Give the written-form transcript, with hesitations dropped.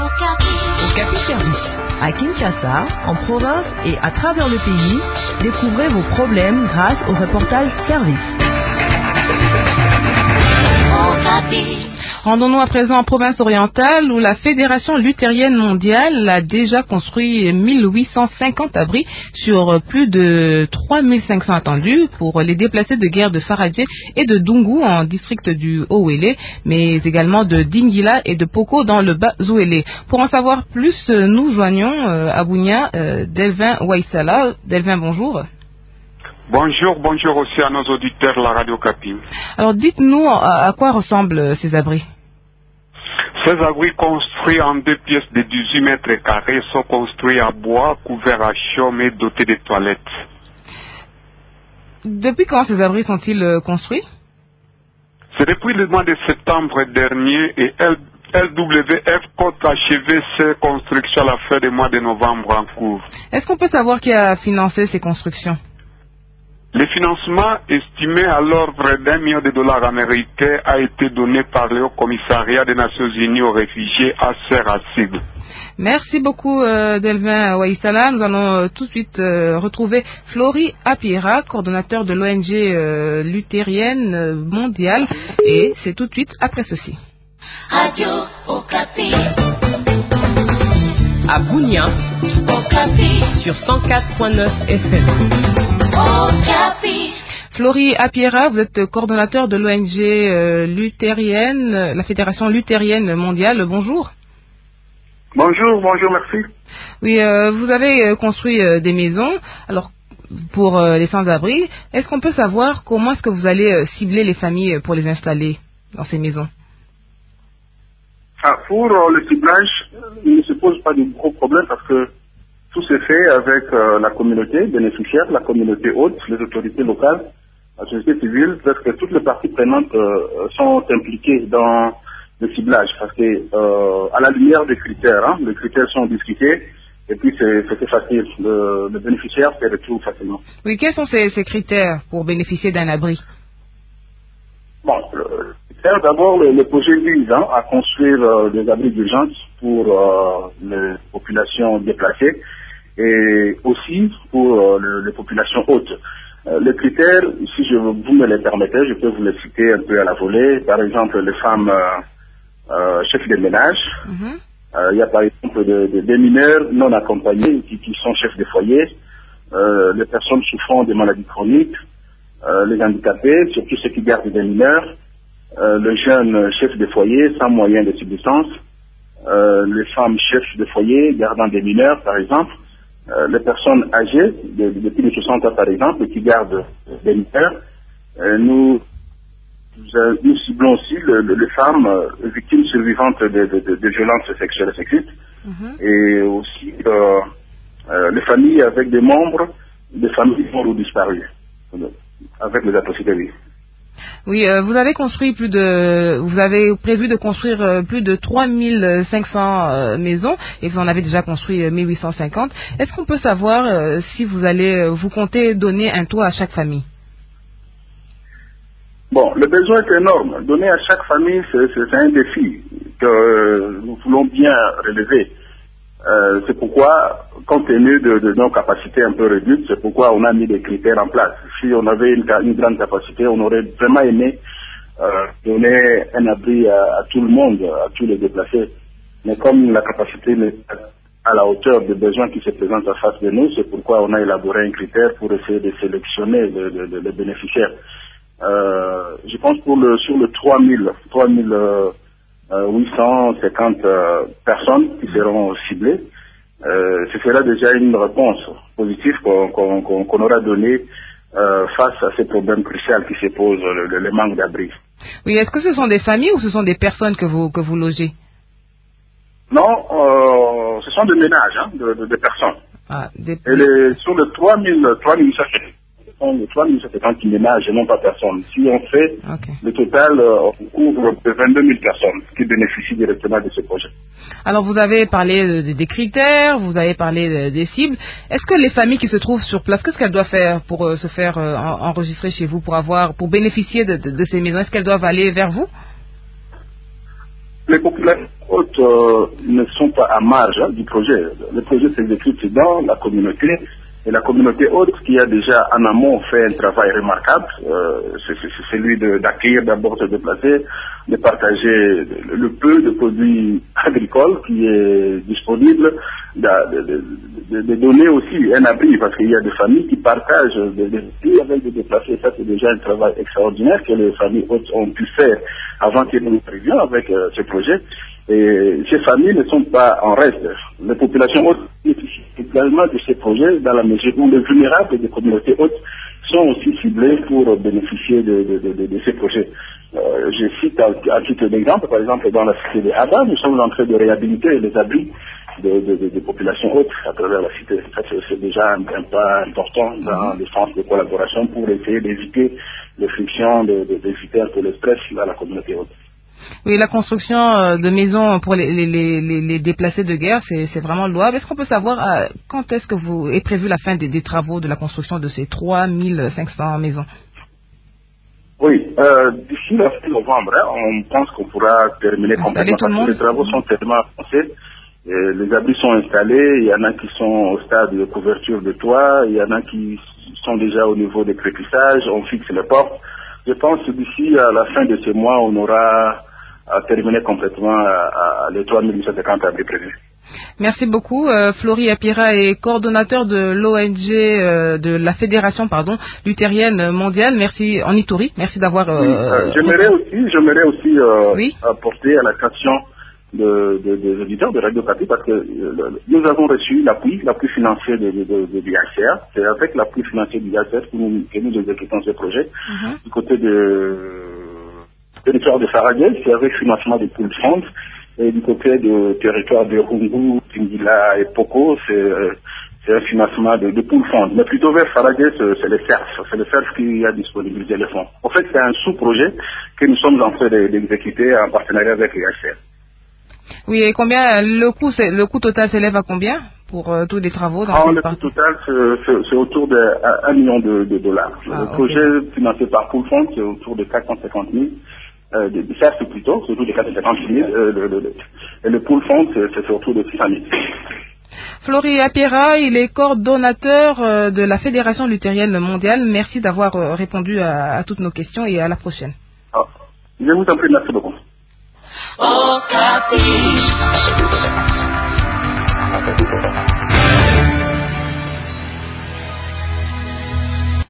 Okapi Service. À Kinshasa, en province et à travers le pays, découvrez vos problèmes grâce au reportage Service. Rendons-nous à présent en province orientale où la Fédération luthérienne mondiale a déjà construit 1850 abris sur plus de 3500 attendus pour les déplacés de guerre de Faradje et de Dungu en district du Haut-Ouélé, mais également de Dingila et de Poko dans le Bas-Ouélé. Pour en savoir plus, nous joignons à Bunia Delvin Waïsala. Delvin, bonjour. Bonjour aussi à nos auditeurs de la Radio Okapi. Alors dites-nous à quoi ressemblent ces abris. Ces abris construits en 2 pièces de 18 mètres carrés sont construits à bois, couverts à chaume et dotés de toilettes. Depuis quand ces abris sont-ils construits? C'est depuis le mois de septembre dernier et LWF compte achever ces constructions à la fin du mois de novembre en cours. Est-ce qu'on peut savoir qui a financé ces constructions? Le financement estimé à l'ordre d'$1 million américains a été donné par le Haut Commissariat des Nations Unies aux réfugiés HCR. Merci beaucoup Delvin Waïsala. Nous allons tout de suite retrouver Flory Apiera, coordonnateur de l'ONG luthérienne mondiale, et c'est tout de suite après ceci. Radio Okapi. À Bunia, Okapi. sur 104.9 FM. Okapi. Flory Apiera, vous êtes coordonnateur de l'ONG luthérienne, la Fédération luthérienne mondiale. Bonjour. Bonjour, merci. Oui, vous avez construit des maisons. Alors, pour les sans-abri, est-ce qu'on peut savoir comment est-ce que vous allez cibler les familles pour les installer dans ces maisons? Pour le ciblage, il ne se pose pas de gros problèmes parce que tout se fait avec la communauté bénéficiaire, la communauté haute, les autorités locales, la société civile, parce que toutes les parties prenantes sont impliquées dans le ciblage, parce que à la lumière des critères, les critères sont discutés et puis c'est facile. Le bénéficiaire se retrouve facilement. Oui, quels sont ces critères pour bénéficier d'un abri? Bon, d'abord, le projet vise à construire des abris d'urgence pour les populations déplacées et aussi pour les populations hautes. Les critères, si vous me les permettez, je peux vous les citer un peu à la volée. Par exemple, les femmes chefs de ménage. Il y a par exemple des mineurs non accompagnés qui sont chefs de foyer, les personnes souffrant de maladies chroniques, les handicapés, surtout ceux qui gardent des mineurs, le jeune chef de foyer sans moyens de subsistance, les femmes chefs de foyer gardant des mineurs par exemple, les personnes âgées de plus de 60 ans par exemple qui gardent des mineurs. Nous ciblons aussi les femmes victimes survivantes de violences sexuelles et sexistes et aussi les familles avec des membres de familles morts ou disparus avec les atrocités. Oui, vous avez prévu de construire plus de 3500 maisons et vous en avez déjà construit 1850. Est-ce qu'on peut savoir si vous comptez donner un toit à chaque famille? Bon, le besoin est énorme. Donner à chaque famille, c'est un défi que nous voulons bien relever. C'est pourquoi, compte tenu de nos capacités un peu réduites, c'est pourquoi on a mis des critères en place. Si on avait une grande capacité, on aurait vraiment aimé donner un abri à tout le monde, à tous les déplacés. Mais comme la capacité n'est pas à la hauteur des besoins qui se présentent en face de nous, c'est pourquoi on a élaboré un critère pour essayer de sélectionner les bénéficiaires. Je pense sur le 3850 personnes qui seront ciblées, ce sera déjà une réponse positive qu'on aura donnée face à ces problèmes cruciaux qui se posent, le manque d'abri. Oui, est-ce que ce sont des familles ou ce sont des personnes que vous logez? Non, ce sont des ménages, de personnes. Et sur le 3850 ménages et non pas personnes. Si on fait le total, on couvre 22 000 personnes qui bénéficient directement de ce projet. Alors vous avez parlé des critères, vous avez parlé des cibles. Est-ce que les familles qui se trouvent sur place, qu'est-ce qu'elles doivent faire pour se faire enregistrer chez vous, pour bénéficier de ces maisons? Est-ce qu'elles doivent aller vers vous? Les populations hautes ne sont pas à marge du projet. Le projet s'exécute dans la communauté. Et la communauté haute qui a déjà en amont fait un travail remarquable, c'est celui d'accueillir d'abord, se déplacer, de partager le peu de produits agricoles qui est disponible, de donner aussi un abri, parce qu'il y a des familles qui partagent des prix avec des déplacés. Ça, c'est déjà un travail extraordinaire que les familles hautes ont pu faire avant que nous arrivions avec ce projet. Et ces familles ne sont pas en reste. Les populations hautes bénéficient également de ces projets dans la mesure où les vulnérables des communautés hautes sont aussi ciblés pour bénéficier de ces projets. Je cite à titre d'exemple, par exemple, dans la cité de Aba, nous sommes en train de réhabiliter les abris des populations hautes à travers la cité. Ça, c'est déjà un pas important dans le sens de collaboration pour essayer d'éviter les frictions, d'éviter un peu le stress dans la communauté haute. Oui, la construction de maisons pour les déplacés de guerre, c'est vraiment louable. Est-ce qu'on peut savoir quand est-ce que vous est prévu la fin des travaux de la construction de ces 3500 maisons? Oui, d'ici la fin novembre, on pense qu'on pourra terminer complètement parce que les travaux sont tellement avancés. Les abris sont installés, il y en a qui sont au stade de couverture de toit, il y en a qui sont déjà au niveau des crépissages, on fixe les portes. Je pense que d'ici à la fin de ce mois, on aura terminé complètement les 3850 abris prévus. Merci beaucoup. Flory Apira est coordonnateur de l'ONG, de la Fédération luthérienne mondiale. Merci, en Ituri. Merci d'avoir... J'aimerais aussi oui? apporter à l'attention des auditeurs de Radio Okapi parce que nous avons reçu l'appui financier de l'IHCR. C'est avec l'appui financier de l'IHCR que nous exécutons ce projet. Du côté de territoire de Faragel, c'est avec financement de Pool Fund. Et du côté du territoire de Rungu, Tingila et Poko, c'est un financement de Pool Fund. Mais plutôt vers Faragel, c'est le CERF. C'est le CERF qui a disponibilisé les fonds. En fait, c'est un sous-projet que nous sommes en train d'exécuter en partenariat avec l'IHCR. Oui, et combien le coût total s'élève à combien pour tous les travaux dans le coût total, c'est autour de $1 million. Le projet financé par Pool Fund, c'est autour de 450 000. Ça, c'est plutôt, c'est autour de 450 000. Et le Pool Fund, c'est autour de 600 000. Flory Apira, il est coordonnateur de la Fédération luthérienne mondiale. Merci d'avoir répondu à toutes nos questions et à la prochaine. Je vous en prie, merci beaucoup. Okapi.